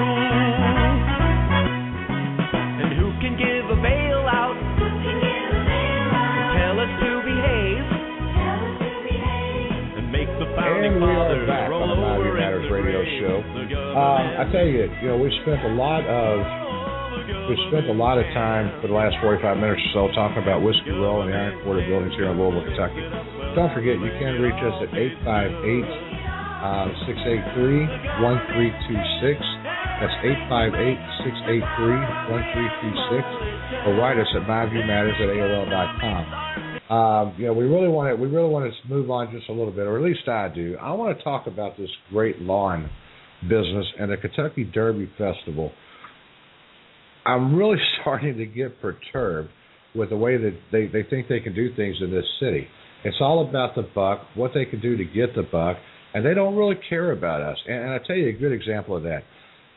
And who can give a bailout? Who can give a bailout? Tell us to behave. Tell us to behave. And make the founding And we are fathers back roll on the My View over Matters in the radio grave. show. The Um, I government. tell you, you know, we've spent a lot of we've spent a lot of time for the last forty-five minutes or so talking about Whiskey Row and the Iron Quarter buildings here in Louisville, Kentucky. Don't forget, you can reach us at eight five eight, six eight three, one three two six. That's eight five eight, six eight three, one three two six. Or write us at my view matters at A O L dot com. Um, you know, we really want to we really want to move on just a little bit, or at least I do. I want to talk about this great lawn business and the Kentucky Derby Festival. I'm really starting to get perturbed with the way that they, they think they can do things in this city. It's all about the buck, what they can do to get the buck, and they don't really care about us. And, and I'll tell you a good example of that.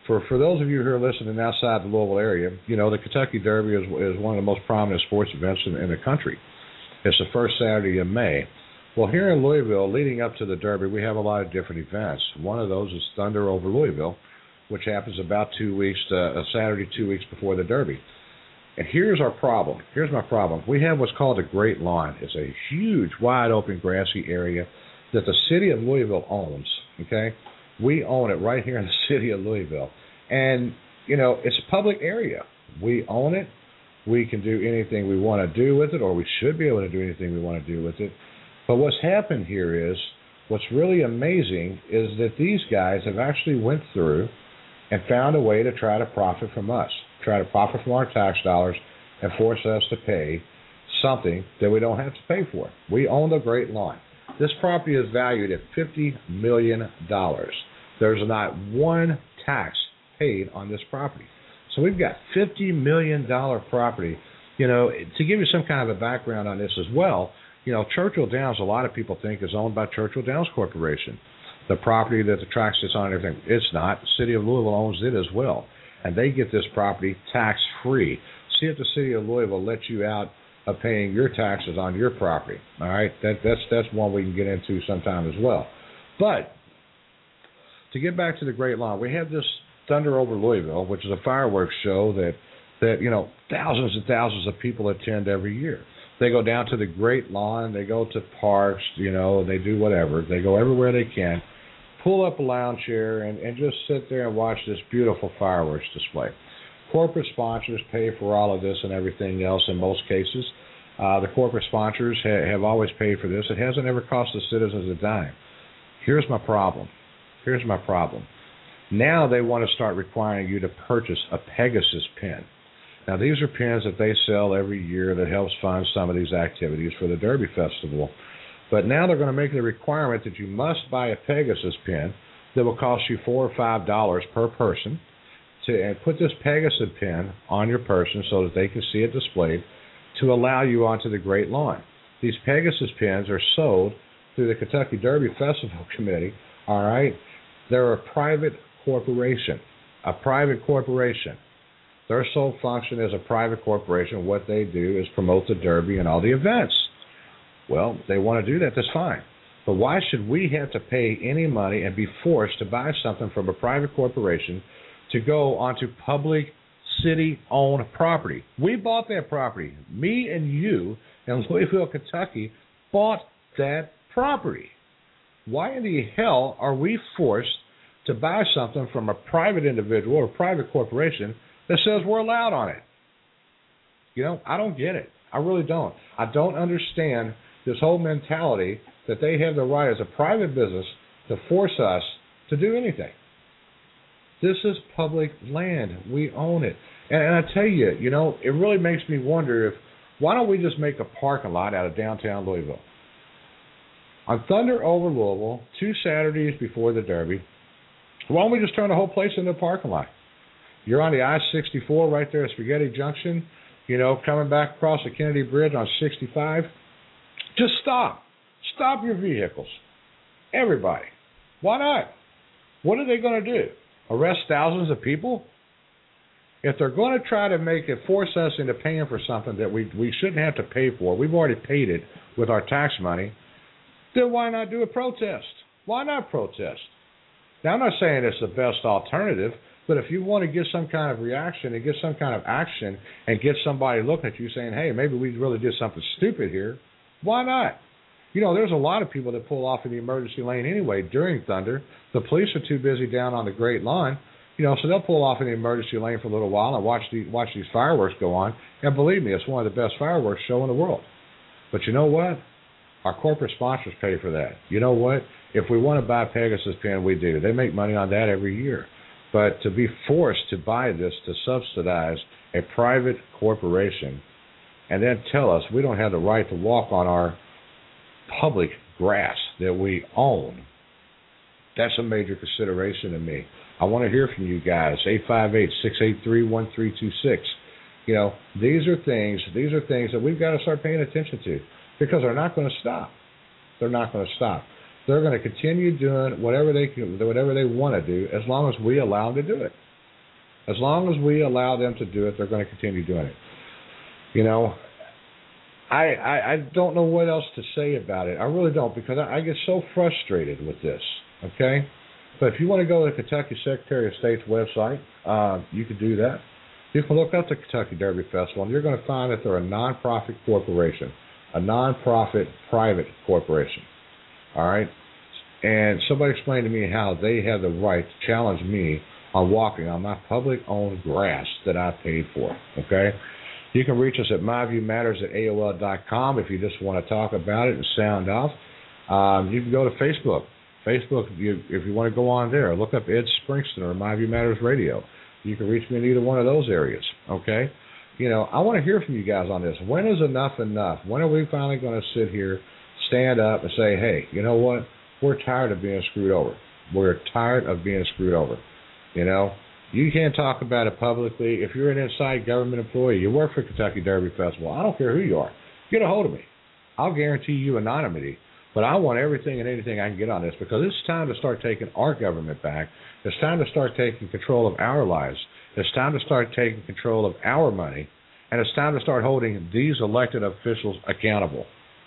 for for those of you who are listening outside the Louisville area, you know the Kentucky Derby is is one of the most prominent sports events in, in the country. It's the first Saturday in May. Well, here in Louisville, leading up to the Derby, we have a lot of different events. One of those is Thunder over Louisville, which happens about two weeks, to, a Saturday two weeks before the Derby. And here's our problem. Here's my problem. We have what's called a Great Lawn. It's a huge, wide open, grassy area that the city of Louisville owns. Okay, we own it right here in the city of Louisville, and you know it's a public area. We own it. We can do anything we want to do with it, or we should be able to do anything we want to do with it. But what's happened here is, what's really amazing is that these guys have actually went through and found a way to try to profit from us, try to profit from our tax dollars and force us to pay something that we don't have to pay for. We own the Great Lawn. This property is valued at fifty million dollars. There's not one tax paid on this property. So we've got fifty million dollars property. You know, to give you some kind of a background on this as well, you know, Churchill Downs, a lot of people think is owned by Churchill Downs Corporation. The property that the track sits on and everything, it's not. The city of Louisville owns it as well. And they get this property tax-free. See if the city of Louisville lets you out of paying your taxes on your property. All right? That, that's, that's one we can get into sometime as well. But to get back to the Great Lawn, we have this Thunder over Louisville, which is a fireworks show that, that you know, thousands and thousands of people attend every year. They go down to the Great Lawn, they go to parks, you know, they do whatever. They go everywhere they can, pull up a lounge chair, and, and just sit there and watch this beautiful fireworks display. Corporate sponsors pay for all of this and everything else in most cases. Uh, the corporate sponsors ha- have always paid for this. It hasn't ever cost the citizens a dime. Here's my problem. Here's my problem. Now they want to start requiring you to purchase a Pegasus pin. Now, these are pins that they sell every year that helps fund some of these activities for the Derby Festival. But now they're going to make the requirement that you must buy a Pegasus pin that will cost you four or five dollars per person to and put this Pegasus pin on your person so that they can see it displayed to allow you onto the Great Lawn. These Pegasus pins are sold through the Kentucky Derby Festival Committee. All right, they're a private corporation, a private corporation. Their sole function as a private corporation, what they do is promote the Derby and all the events. Well, they want to do that, that's fine. But why should we have to pay any money and be forced to buy something from a private corporation to go onto public city-owned property? We bought that property. Me and you in Louisville, Kentucky, bought that property. Why in the hell are we forced to buy something from a private individual or private corporation that says we're allowed on it? You know, I don't get it. I really don't. I don't understand this whole mentality that they have the right as a private business to force us to do anything. This is public land. We own it. And, and I tell you, you know, it really makes me wonder if, why don't we just make a parking lot out of downtown Louisville? On Thunder over Louisville, two Saturdays before the Derby, why don't we just turn the whole place into a parking lot? You're on the I sixty-four right there at Spaghetti Junction, you know, coming back across the Kennedy Bridge on sixty-five. Just stop. Stop your vehicles. Everybody. Why not? What are they going to do? Arrest thousands of people? If they're going to try to make it, force us into paying for something that we, we shouldn't have to pay for, we've already paid it with our tax money, then why not do a protest? Why not protest? Now, I'm not saying it's the best alternative, but if you want to get some kind of reaction and get some kind of action and get somebody looking at you saying, hey, maybe we really did something stupid here, why not? You know, there's a lot of people that pull off in the emergency lane anyway during Thunder. The police are too busy down on the Great Lawn, you know, so they'll pull off in the emergency lane for a little while and watch, the, watch these fireworks go on. And believe me, it's one of the best fireworks show in the world. But you know what? Our corporate sponsors pay for that. You know what? If we want to buy a Pegasus pin, we do. They make money on that every year. But to be forced to buy this to subsidize a private corporation and then tell us we don't have the right to walk on our public grass that we own, that's a major consideration to me. I want to hear from you guys. eight five eight, six eight three, one three two six. You know, these are things, these are things that we've got to start paying attention to because they're not going to stop. They're not going to stop. They're going to continue doing whatever they can, whatever they want to do as long as we allow them to do it. As long as we allow them to do it, they're going to continue doing it. You know, I, I, I don't know what else to say about it. I really don't, because I, I get so frustrated with this, okay? But if you want to go to the Kentucky Secretary of State's website, uh, you can do that. You can look up the Kentucky Derby Festival, and you're going to find that they're a non-profit corporation, a non-profit private corporation, all right? And somebody explained to me how they have the right to challenge me on walking on my public-owned grass that I paid for, okay? You can reach us at myviewmatters at A O L dot com if you just want to talk about it and sound off. Um, you can go to Facebook. Facebook, you, if you want to go on there, look up Ed Springston or My View Matters Radio. You can reach me in either one of those areas, okay? You know, I want to hear from you guys on this. When is enough enough? When are we finally going to sit here, stand up, and say, hey, you know what? We're tired of being screwed over. We're tired of being screwed over. You know, you can't talk about it publicly. If you're an inside government employee, you work for Kentucky Derby Festival, I don't care who you are. Get a hold of me. I'll guarantee you anonymity. But I want everything and anything I can get on this, because it's time to start taking our government back. It's time to start taking control of our lives. It's time to start taking control of our money. And it's time to start holding these elected officials accountable.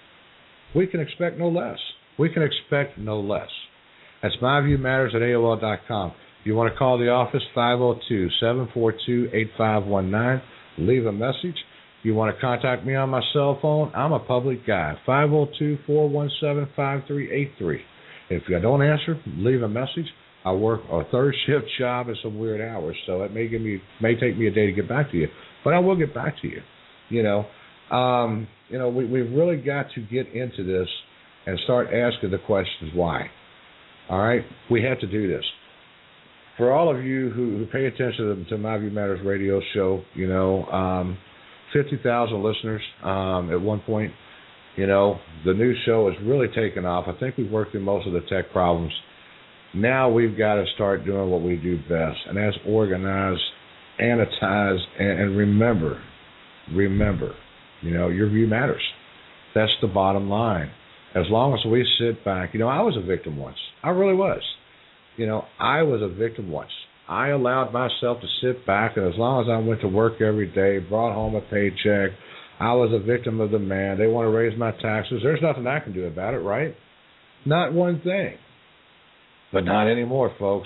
We can expect no less. We can expect no less. That's myviewmatters at A O L dot com. If you want to call the office, five oh two, seven four two, eight five one nine. Leave a message. You want to contact me on my cell phone, I'm a public guy, five oh two, four one seven, five three eight three. If I don't answer, leave a message. I work a third shift job at some weird hours, so it may give me may take me a day to get back to you, but I will get back to you. You know, um, you know, we, we've really got to get into this and start asking the questions why. All right, we have to do this. For all of you who, who pay attention to, to My View Matters radio show, you know, um, fifty thousand listeners um, at one point. You know, the new show has really taken off. I think we've worked through most of the tech problems. Now we've got to start doing what we do best, and that's organize, annotize, and, and remember, remember, you know, your view matters. That's the bottom line. As long as we sit back, you know, I was a victim once. I really was. You know, I was a victim once. I allowed myself to sit back, and as long as I went to work every day, brought home a paycheck, I was a victim of the man. They want to raise my taxes. There's nothing I can do about it, right? Not one thing. But not anymore, folks.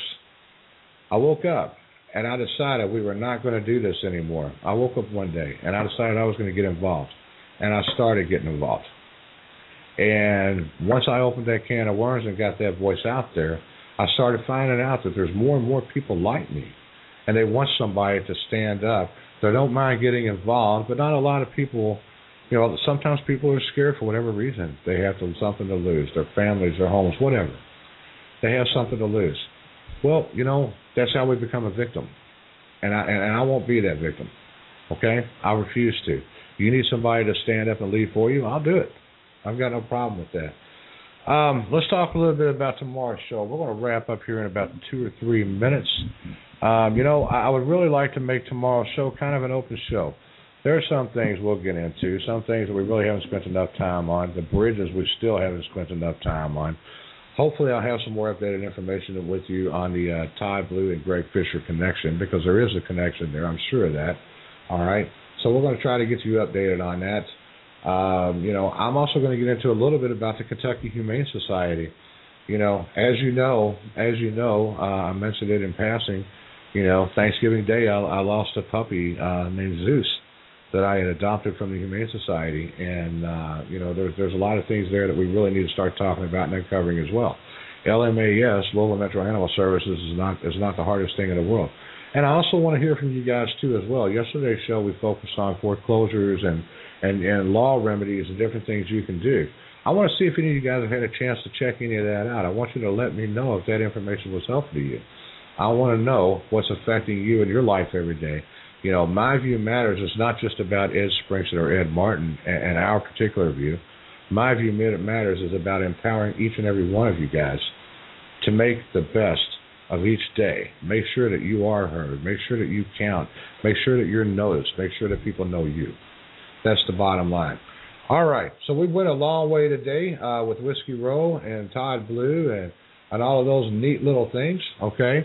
I woke up, and I decided we were not going to do this anymore. I woke up one day, and I decided I was going to get involved, and I started getting involved. And once I opened that can of worms and got that voice out there, I started finding out that there's more and more people like me, and they want somebody to stand up. They don't mind getting involved, but not a lot of people. You know, sometimes people are scared for whatever reason. They have to, something to lose, their families, their homes, whatever. They have something to lose. Well, you know, that's how we become a victim, and I and, and I won't be that victim. Okay, I refuse to. You need somebody to stand up and lead for you, I'll do it. I've got no problem with that. Um, let's talk a little bit about tomorrow's show. We're going to wrap up here in about two or three minutes. Um, you know, I, I would really like to make tomorrow's show kind of an open show. There are some things we'll get into, some things that we really haven't spent enough time on, the bridges we still haven't spent enough time on. Hopefully I'll have some more updated information with you on the uh, Todd Blue and Greg Fisher connection, because there is a connection there, I'm sure of that. All right, so we're going to try to get you updated on that. Um, you know, I'm also going to get into a little bit about the Kentucky Humane Society. You know, as you know, as you know, uh, I mentioned it in passing. You know, Thanksgiving Day, I, I lost a puppy uh, named Zeus that I had adopted from the Humane Society, and uh, you know, there's there's a lot of things there that we really need to start talking about and covering as well. L M A S, Louisville Metro Animal Services, is not is not the hardest thing in the world. And I also want to hear from you guys too as well. Yesterday's show we focused on foreclosures and And, and law remedies and different things you can do. I want to see if any of you guys have had a chance to check any of that out. I want you to let me know if that information was helpful to you. I want to know what's affecting you in your life every day. You know, My View Matters is not just about Ed Springston or Ed Martin and, and our particular view. My View Matters is about empowering each and every one of you guys to make the best of each day. Make sure that you are heard. Make sure that you count. Make sure that you're noticed. Make sure that people know you. That's the bottom line. All right, so we went a long way today uh, with Whiskey Row and Todd Blue and, and all of those neat little things, okay?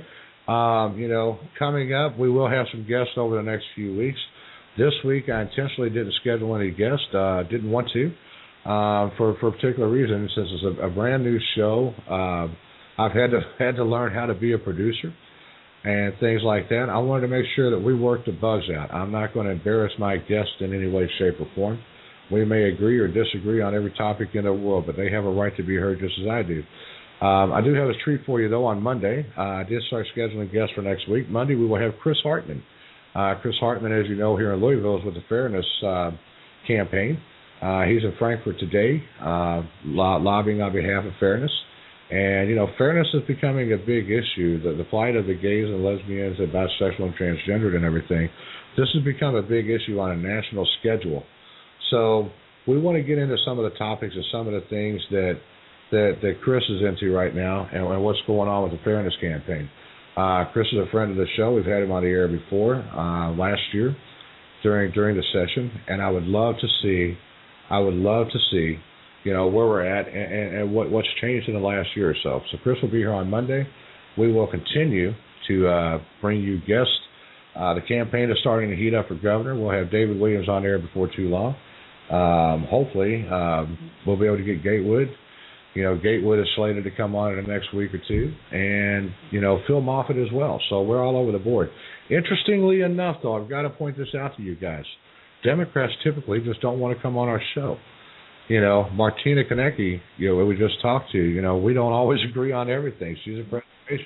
Um, you know, coming up, we will have some guests over the next few weeks. This week, I intentionally didn't schedule any guests. Uh, didn't want to uh, for for a particular reason. Since it's a, a brand new show, uh, I've had to had to learn how to be a producer and things like that. I wanted to make sure that we work the bugs out. I'm not going to embarrass my guests in any way, shape, or form. We may agree or disagree on every topic in the world, but they have a right to be heard just as I do. Um, I do have a treat for you, though, on Monday. Uh, I did start scheduling guests for next week. Monday, we will have Chris Hartman. Uh, Chris Hartman, as you know, here in Louisville is with the Fairness uh, campaign. Uh, he's in Frankfurt today, uh, lo- lobbying on behalf of fairness. And, you know, fairness is becoming a big issue. The, the plight of the gays and lesbians and bisexual and transgendered and everything, this has become a big issue on a national schedule. So we want to get into some of the topics and some of the things that that, that Chris is into right now and, and what's going on with the Fairness campaign. Uh, Chris is a friend of the show. We've had him on the air before uh, last year during during the session, and I would love to see, I would love to see, you know, where we're at and, and, and what, what's changed in the last year or so. So Chris will be here on Monday. We will continue to uh, bring you guests. Uh, the campaign is starting to heat up for governor. We'll have David Williams on there before too long. Um, hopefully, um, we'll be able to get Gatewood. You know, Gatewood is slated to come on in the next week or two, and, you know, Phil Moffitt as well. So we're all over the board. Interestingly enough, though, I've got to point this out to you guys. Democrats typically just don't want to come on our show. You know, Martina Konecki, you know, we just talked to, you know, we don't always agree on everything. She's a presentation.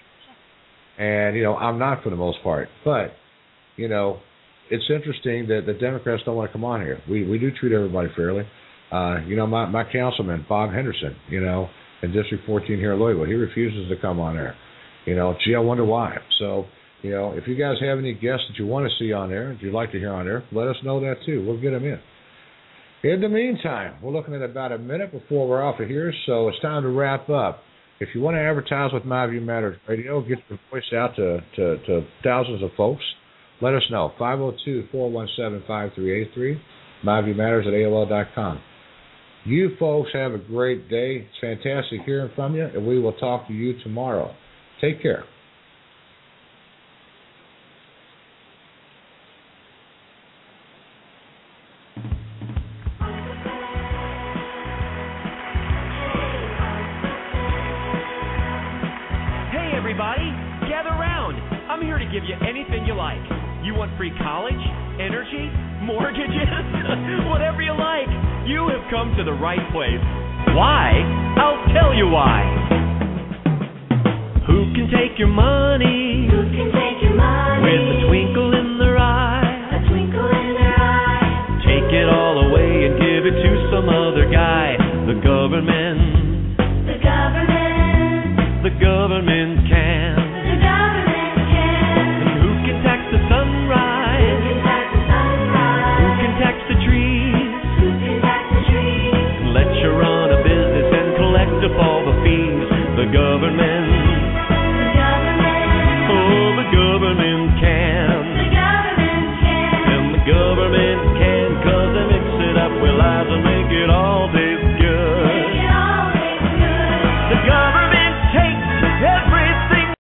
And, you know, I'm not for the most part. But, you know, it's interesting that the Democrats don't want to come on here. We we do treat everybody fairly. Uh, you know, my, my councilman, Bob Henderson, you know, in District fourteen here in Louisville, he refuses to come on there. You know, gee, I wonder why. So, you know, if you guys have any guests that you want to see on there, if you'd like to hear on there, let us know that too. We'll get them in. In the meantime, we're looking at about a minute before we're off of here, so it's time to wrap up. If you want to advertise with My View Matters Radio, get your voice out to, to, to thousands of folks, let us know. five oh two, four one seven, five three eight three, My View Matters at A O L dot com. You folks have a great day. It's fantastic hearing from you, and we will talk to you tomorrow. Take care. Hey, everybody, gather round. I'm here to give you anything you like. You want free college, energy, mortgages, whatever you like. You have come to the right place. Why? I'll tell you why. Who can take your money? Who can take your money? With the